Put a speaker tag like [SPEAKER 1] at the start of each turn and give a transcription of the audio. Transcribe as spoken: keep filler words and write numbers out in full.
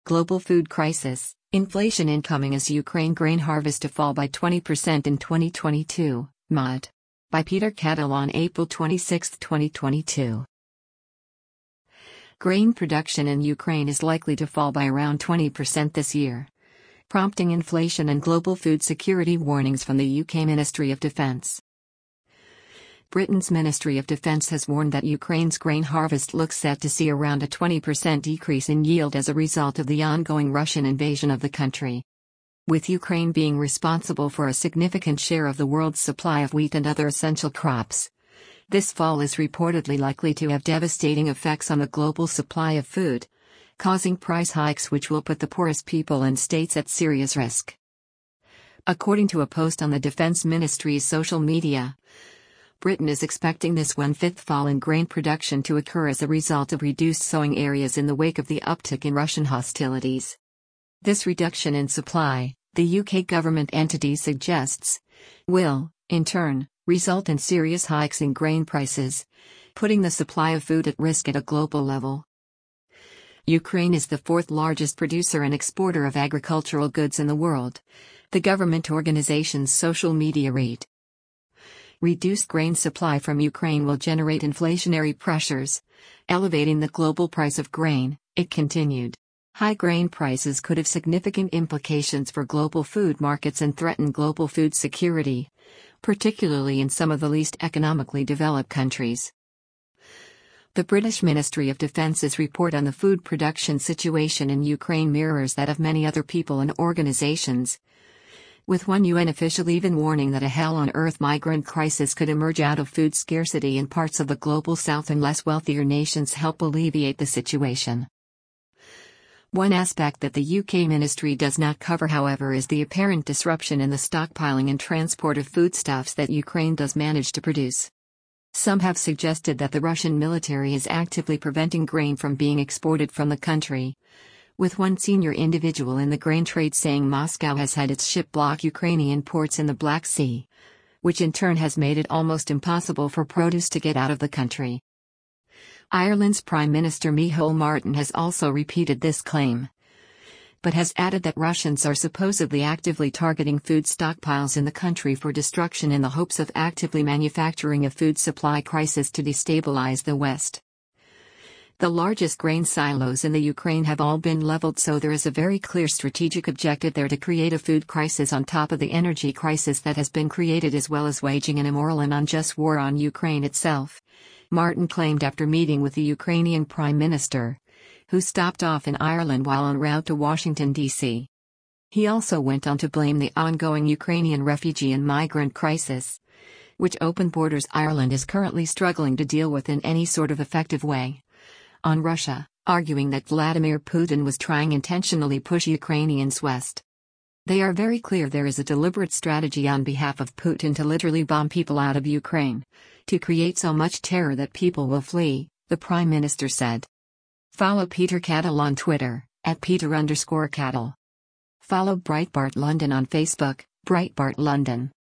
[SPEAKER 1] Global food crisis, inflation incoming as Ukraine grain harvest to fall by twenty percent in twenty twenty-two, Mod. By Peter Cattle on April twenty-sixth, twenty twenty-two. Grain production in Ukraine is likely to fall by around twenty percent this year, prompting inflation and global food security warnings from the U K Ministry of Defence. Britain's Ministry of Defence has warned that Ukraine's grain harvest looks set to see around a twenty percent decrease in yield as a result of the ongoing Russian invasion of the country. With Ukraine being responsible for a significant share of the world's supply of wheat and other essential crops, this fall is reportedly likely to have devastating effects on the global supply of food, causing price hikes which will put the poorest people and states at serious risk. According to a post on the Defense Ministry's social media, Britain is expecting this one-fifth fall in grain production to occur as a result of reduced sowing areas in the wake of the uptick in Russian hostilities. This reduction in supply, the U K government entity suggests, will, in turn, result in serious hikes in grain prices, putting the supply of food at risk at a global level. Ukraine is the fourth largest producer and exporter of agricultural goods in the world, the government organization's social media read. Reduced grain supply from Ukraine will generate inflationary pressures, elevating the global price of grain, it continued. High grain prices could have significant implications for global food markets and threaten global food security, particularly in some of the least economically developed countries. The British Ministry of Defence's report on the food production situation in Ukraine mirrors that of many other people and organizations, with one U N official even warning that a hell-on-earth migrant crisis could emerge out of food scarcity in parts of the global south unless wealthier nations help alleviate the situation. One aspect that the U K ministry does not cover, however, is the apparent disruption in the stockpiling and transport of foodstuffs that Ukraine does manage to produce. Some have suggested that the Russian military is actively preventing grain from being exported from the country, with one senior individual in the grain trade saying Moscow has had its ship block Ukrainian ports in the Black Sea, which in turn has made it almost impossible for produce to get out of the country. Ireland's Prime Minister Micheál Martin has also repeated this claim, but has added that Russians are supposedly actively targeting food stockpiles in the country for destruction in the hopes of actively manufacturing a food supply crisis to destabilize the West. The largest grain silos in the Ukraine have all been leveled, so there is a very clear strategic objective there to create a food crisis on top of the energy crisis that has been created, as well as waging an immoral and unjust war on Ukraine itself, Martin claimed after meeting with the Ukrainian Prime Minister, who stopped off in Ireland while en route to Washington, D C He also went on to blame the ongoing Ukrainian refugee and migrant crisis, which open borders Ireland is currently struggling to deal with in any sort of effective way, on Russia, arguing that Vladimir Putin was trying intentionally push Ukrainians west. They are very clear there is a deliberate strategy on behalf of Putin to literally bomb people out of Ukraine, to create so much terror that people will flee, the Prime Minister said. Follow Peter Cattle on Twitter, at Peter underscore Cattle. Follow Breitbart London on Facebook, Breitbart London.